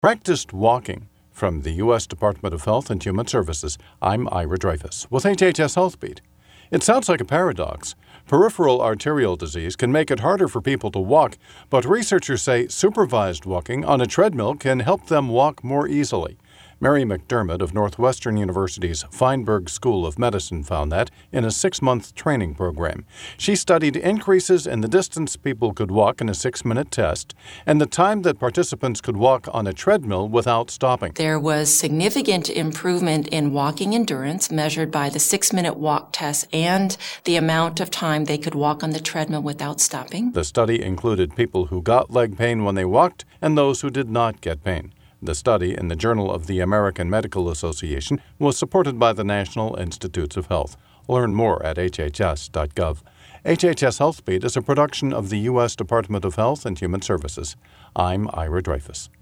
Practiced walking. From the U.S. Department of Health and Human Services, I'm Ira Dreyfus with HHS Healthbeat. It sounds like a paradox. Peripheral arterial disease can make it harder for people to walk, but researchers say supervised walking on a treadmill can help them walk more easily. Mary McDermott of Northwestern University's Feinberg School of Medicine found that in a 6-month training program. She studied increases in the distance people could walk in a 6-minute test and the time that participants could walk on a treadmill without stopping. There was significant improvement in walking endurance measured by the 6-minute walk test and the amount of time they could walk on the treadmill without stopping. The study included people who got leg pain when they walked and those who did not get pain. The study in the Journal of the American Medical Association was supported by the National Institutes of Health. Learn more at hhs.gov. HHS Healthbeat is a production of the U.S. Department of Health and Human Services. I'm Ira Dreyfus.